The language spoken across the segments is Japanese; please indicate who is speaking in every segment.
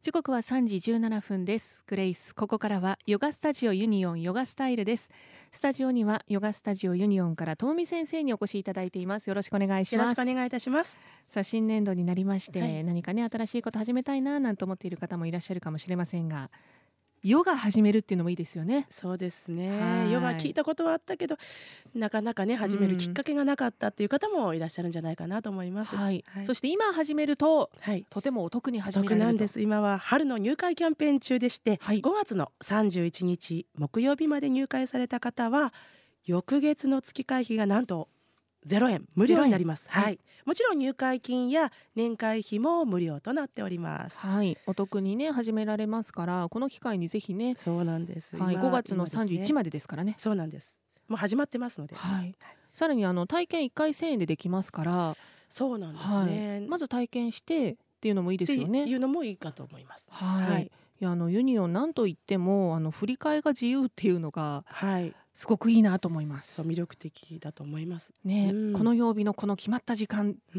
Speaker 1: 時刻は3時17分です。グレイス、ここからはヨガスタジオユニオンヨガスタイルです。スタジオにはヨガスタジオユニオンからともみ先生にお越しいただいています。よろしくお願いします。
Speaker 2: よろしくお願いいたします。
Speaker 1: さあ、新年度になりまして、
Speaker 2: はい、
Speaker 1: 何かね新しいこと始めたいななんて思っている方もいらっしゃるかもしれませんが、ヨガ始めるっていうのもいいですよね。
Speaker 2: そうです
Speaker 1: は
Speaker 2: ね。
Speaker 1: い
Speaker 2: ヨガ聞いたことはあったけど、なかなかね始めるきっかけがなかったっていう方もいらっしゃるんじゃないかなと思います。
Speaker 1: はい、
Speaker 2: はい、
Speaker 1: そして今始めると、
Speaker 2: はい、
Speaker 1: とてもお得に
Speaker 2: お
Speaker 1: 始められると。
Speaker 2: 得なんです。今は春の入会キャンペーン中でして、
Speaker 1: はい、
Speaker 2: 5月の31日木曜日まで入会された方は翌月の月会費がなんと0円無料になります。
Speaker 1: はい
Speaker 2: はい、もちろん入会金や年会費も無料となっております。
Speaker 1: はい、お得にね始められますから、この機会にぜひね、
Speaker 2: そうなんです。
Speaker 1: はい、5月の
Speaker 2: 今ですね。
Speaker 1: 31までですからね。
Speaker 2: そうなんです。もう始まってますので。
Speaker 1: はい、さらに体験1回1000円でできますから、
Speaker 2: そうなんです
Speaker 1: はい、
Speaker 2: ね。
Speaker 1: まず体験してっていうのもいいですよね。
Speaker 2: っていうのもいいかと思います。
Speaker 1: はい、
Speaker 2: はい。
Speaker 1: いやユニオンなんといっても振り替えが自由っていうのが
Speaker 2: はい。
Speaker 1: すごくいいなと思いま
Speaker 2: そう
Speaker 1: す。
Speaker 2: 魅力的だと思います。
Speaker 1: ね、この曜日のこの決まった時間
Speaker 2: うん。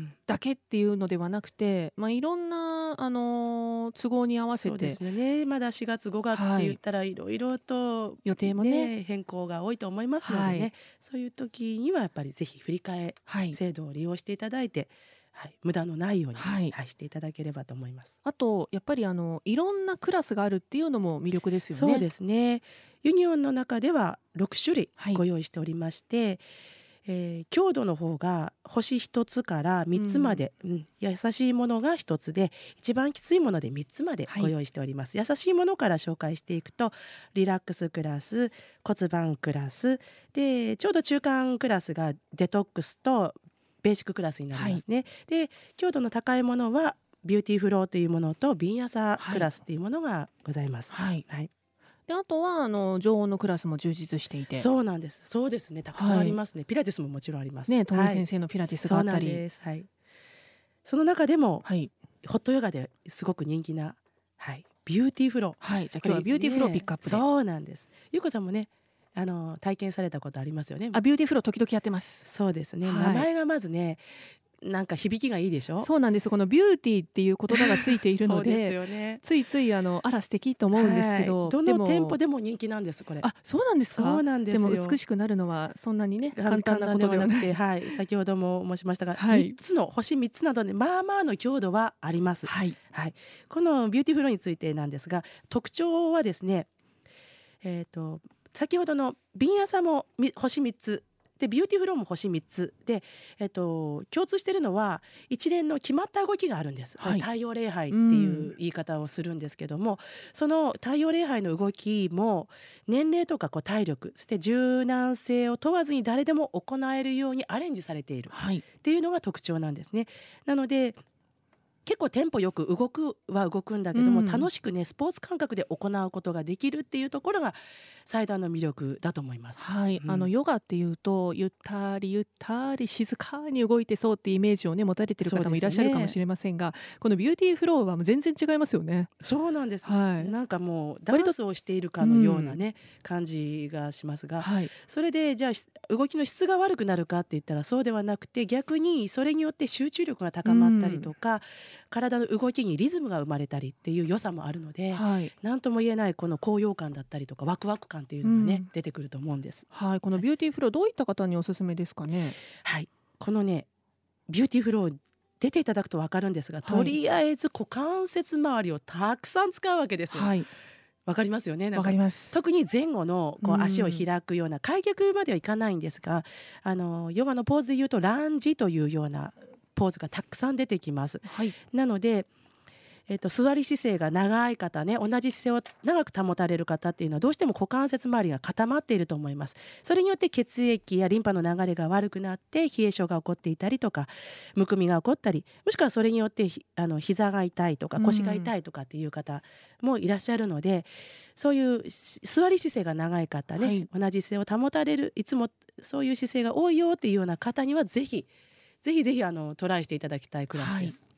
Speaker 1: だけっていうのではなくて、いろんな都合に合わせて、
Speaker 2: そうですよね。まだ4月5月って言ったらいろいろと
Speaker 1: 予定もね、
Speaker 2: 変更が多いと思いますのでね、
Speaker 1: はい、
Speaker 2: そういう時にはやっぱりぜひ振り替え
Speaker 1: はい、
Speaker 2: 制度を利用していただいて、はい、無駄のないように、
Speaker 1: はい
Speaker 2: はい、していただければと思います。
Speaker 1: あとやっぱりいろんなクラスがあるっていうのも魅力ですよね。
Speaker 2: そうですね。ユニオンの中では6種類
Speaker 1: はい、
Speaker 2: ご用意しておりまして、強度の方が星1つから3つまで、優しいものが1つで一番きついもので3つまでご用意しております。優しいものから紹介していくとリラックスクラス、骨盤クラスで、ちょうど中間クラスがデトックスとベーシッククラスになりますね。で、強度の高いものはビューティーフローというものとビンヤサクラスというものがございます。
Speaker 1: はい
Speaker 2: はい
Speaker 1: であとは常温のクラスも充実していて、
Speaker 2: そうなんです。そうですね。たくさんありますね。ピラティスももちろんあります。
Speaker 1: ね、トミ
Speaker 2: はい
Speaker 1: 先生のピラティス
Speaker 2: そうなん
Speaker 1: があったり、
Speaker 2: です。はい。その中でも、
Speaker 1: はい、
Speaker 2: ホットヨガですごく人気な、はい、ビューティーフロー。
Speaker 1: はい、じゃあ今日はビューティーフローピックアップで、
Speaker 2: そうなんです。ゆうこさんもね、体験されたことありますよね。
Speaker 1: ビューティーフロー時々やってます。
Speaker 2: そうですね。
Speaker 1: はい
Speaker 2: 名前がまずね、なんか響きがいいでしょ。
Speaker 1: そうなんです。このビューティーっていう言葉がついているの
Speaker 2: そうです
Speaker 1: で、
Speaker 2: よね。
Speaker 1: ついついあら素敵と思うんですけど、
Speaker 2: はい、ど
Speaker 1: でも
Speaker 2: の店舗でも人気なんですこれ。
Speaker 1: そうなんですか。
Speaker 2: そうなんですよ。
Speaker 1: でも美しくなるのはそんなにね簡単なことではなくて、
Speaker 2: はい、先ほども申しましたが、
Speaker 1: はい、
Speaker 2: 3つの星3つなどでまあまあの強度はあります。
Speaker 1: はい、
Speaker 2: はい、このビューティフローについてなんですが、特徴はですね、先ほどのビンヤサも星3つでビューティフローも星3つで、共通しているのは一連の決まった動きがあるんです、はい、太陽礼拝っていう言い方をするんですけども、その太陽礼拝の動きも年齢とか体力、そして柔軟性を問わずに誰でも行えるようにアレンジされているっていうのが特徴なんですね。なので結構テンポよく動くんだけども、楽しくねスポーツ感覚で行うことができるっていうところが最大の魅力だと思います。
Speaker 1: はい、ヨガっていうとゆったりゆったり静かに動いてそうってイメージをね持たれてる方もいらっしゃるかもしれませんが、このビューティーフローはもう全然違いますよね。
Speaker 2: そうなんです、
Speaker 1: はい、
Speaker 2: なんかもうダンスをしているかのようなね、感じがしますが、
Speaker 1: はい、
Speaker 2: それでじゃあ動きの質が悪くなるかって言ったらそうではなくて、逆にそれによって集中力が高まったりとか、体の動きにリズムが生まれたりっていう良さもあるので、
Speaker 1: はい、
Speaker 2: 何とも言えないこの高揚感だったりとかワクワク感っていうのがね、出てくると思うんです。
Speaker 1: はい、このビューティーフローどういった方におすすめですかね。
Speaker 2: はい、このねビューティーフロー出ていただくと分かるんですが、とりあえず股関節周りをたくさん使うわけですよ。
Speaker 1: はい、
Speaker 2: わかりますよね。
Speaker 1: わかります。
Speaker 2: 特に前後の足を開くような開脚まではいかないんですが、ヨガのポーズでいうとランジというようなポーズがたくさん出てきます。
Speaker 1: はい、
Speaker 2: なので座り姿勢が長い方ね、同じ姿勢を長く保たれる方っていうのはどうしても股関節周りが固まっていると思います。それによって血液やリンパの流れが悪くなって冷え性が起こっていたりとか、むくみが起こったり、もしくはそれによって膝が痛いとか腰が痛いとかっていう方もいらっしゃるので、そういう座り姿勢が長い方ね、はい、同じ姿勢を保たれる、いつもそういう姿勢が多いよっていうような方にはぜひトライしていただきたいクラスです。はい、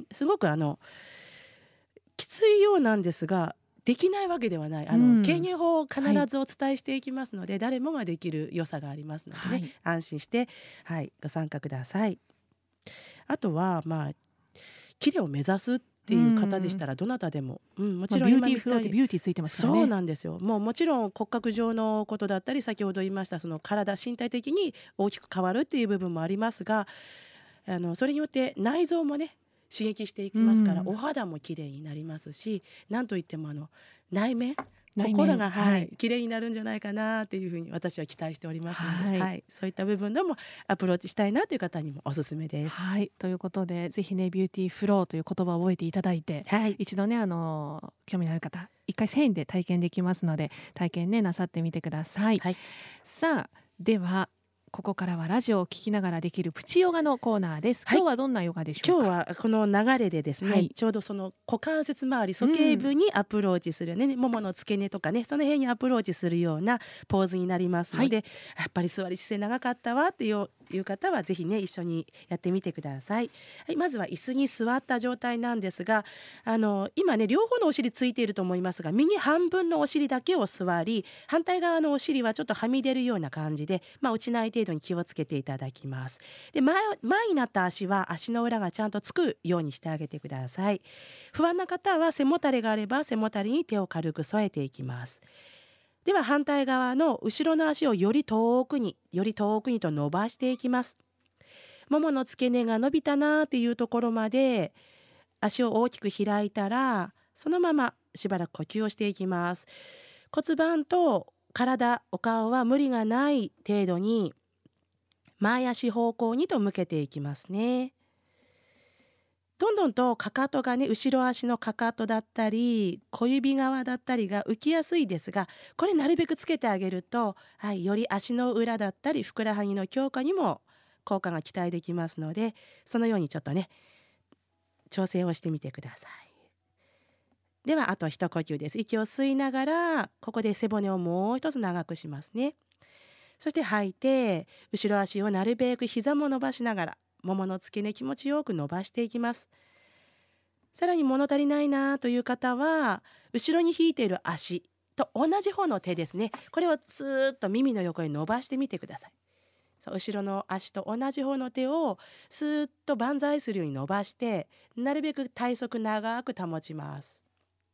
Speaker 2: すごくきついようなんですができないわけではない。軽減法を必ずお伝えしていきますので、誰もができる良さがありますのでね、安心して、ご参加ください。あとはキレを目指すっっていう方でしたらどなたでも、もちろん
Speaker 1: ビューティー
Speaker 2: 今みたい
Speaker 1: フローってビューティーついてますからね。
Speaker 2: そうなんですよ。もちろん骨格上のことだったり、先ほど言いましたその身体的に大きく変わるっていう部分もありますが、それによって内臓もね刺激していきますから、お肌も綺麗になりますし、なんといっても内面心が綺麗になるんじゃないかなっていうふうに私は期待しておりますので、そういった部分でもアプローチしたいなという方にもおすすめです。
Speaker 1: ということでぜひねビューティーフローという言葉を覚えていただいて、一度ね興味のある方1回1000円で体験できますので体験ねなさってみてください。さあではここからはラジオを聞きながらできるプチヨガのコーナーです。今日はどんなヨガでしょうか。
Speaker 2: 今日はこの流れでですね、ちょうどその股関節周り鼠径部にアプローチするね、ももの付け根とかねその辺にアプローチするようなポーズになりますので、やっぱり座り姿勢長かったわっていう方はぜひね一緒にやってみてください。まずは椅子に座った状態なんですが、今ね両方のお尻ついていると思いますが、右半分のお尻だけを座り、反対側のお尻はちょっとはみ出るような感じで、落ちない程度に気をつけていただきます。で、前になった足は足の裏がちゃんとつくようにしてあげてください。不安な方は背もたれがあれば背もたれに手を軽く添えていきます。では反対側の後ろの足をより遠くにと伸ばしていきます。ももの付け根が伸びたなっていうところまで足を大きく開いたら、そのまましばらく呼吸をしていきます。骨盤と体、お顔は無理がない程度に前足方向にと向けていきますね。どんどんとかかとがね、後ろ足のかかとだったり小指側だったりが浮きやすいですが、これなるべくつけてあげると、より足の裏だったりふくらはぎの強化にも効果が期待できますので、そのようにちょっとね調整をしてみてください。ではあと一呼吸です。息を吸いながらここで背骨をもう一つ長くしますね。そして吐いて後ろ足をなるべく膝も伸ばしながらももの付け根気持ちよく伸ばしていきます。さらに物足りないなという方は後ろに引いている足と同じ方の手ですね、これをスーッと耳の横に伸ばしてみてください。後ろの足と同じ方の手をスーッと万歳するように伸ばして、なるべく体側長く保ちます。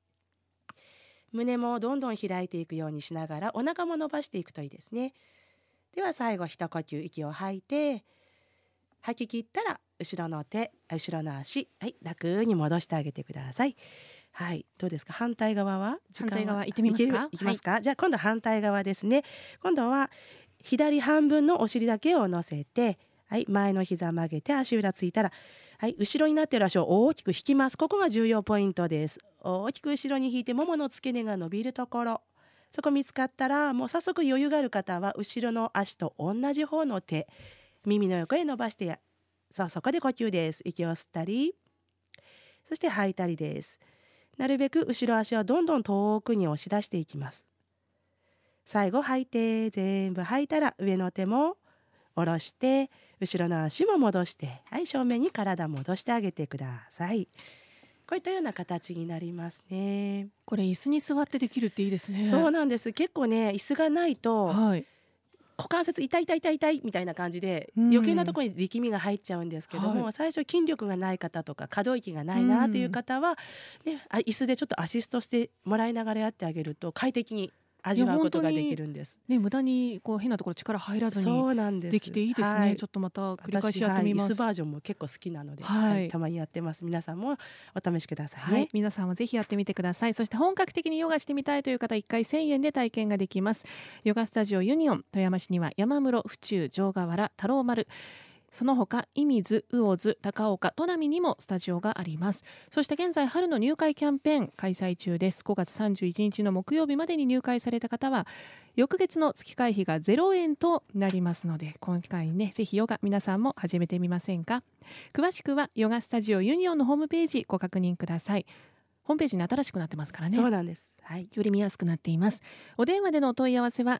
Speaker 2: 胸もどんどん開いていくようにしながらお腹も伸ばしていくといいですね。では最後一呼吸息を吐いて、吐き切ったら後ろの手、後ろの足、楽に戻してあげてください。どうですか。反対側は
Speaker 1: 反対側行ってみますか。
Speaker 2: いきますか。じゃあ今度反対側ですね。今度は左半分のお尻だけを乗せて、前の膝曲げて足裏ついたら、後ろになっている足を大きく引きます。ここが重要ポイントです。大きく後ろに引いてももの付け根が伸びるところ、そこ見つかったらもう早速余裕がある方は後ろの足と同じ方の手、耳の横へ伸ばしてそこで呼吸です。息を吸ったりそして吐いたりです。なるべく後ろ足をどんどん遠くに押し出していきます。最後吐いて全部吐いたら上の手も下ろして後ろの足も戻して、正面に体戻してあげてください。こういったような形になりますね。
Speaker 1: これ椅子に座ってできるっていいですね。
Speaker 2: そうなんです。結構ね椅子がないと、股関節痛いみたいな感じで、余計なところに力みが入っちゃうんですけども、最初筋力がない方とか可動域がないなという方は、椅子でちょっとアシストしてもらいながらやってあげると快適に味わうことができるんです。
Speaker 1: 無駄に変なところ力入らずにできていいですね。ちょっとまた繰り返しやってみます。
Speaker 2: 椅子バージョンも結構好きなので、たまにやってます。皆さんもお試しくださいね。
Speaker 1: 皆さんもぜひやってみてください。そして本格的にヨガしてみたいという方1回1000円で体験ができます。ヨガスタジオユニオン富山市には山室、府中、城ヶ原、太郎丸、その他射水、魚津、高岡、砺波にもスタジオがあります。そして現在春の入会キャンペーン開催中です。5月31日の木曜日までに入会された方は翌月の月会費が0円となりますので、今回ねぜひヨガ皆さんも始めてみませんか。詳しくはヨガスタジオユニオンのホームページご確認ください。ホームページに新しくなってますからね。
Speaker 2: そうなんです、
Speaker 1: より見やすくなっています。お電話でのお問い合わせは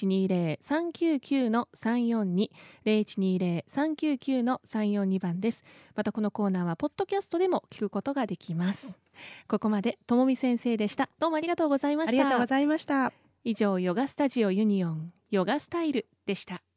Speaker 1: 0120-399-342 0120-399-342 番です。またこのコーナーはポッドキャストでも聞くことができます。ここまでともみ先生でした。どうもありがとうございました。
Speaker 2: ありがとうございました。
Speaker 1: 以上ヨガスタジオユニオンヨガスタイルでした。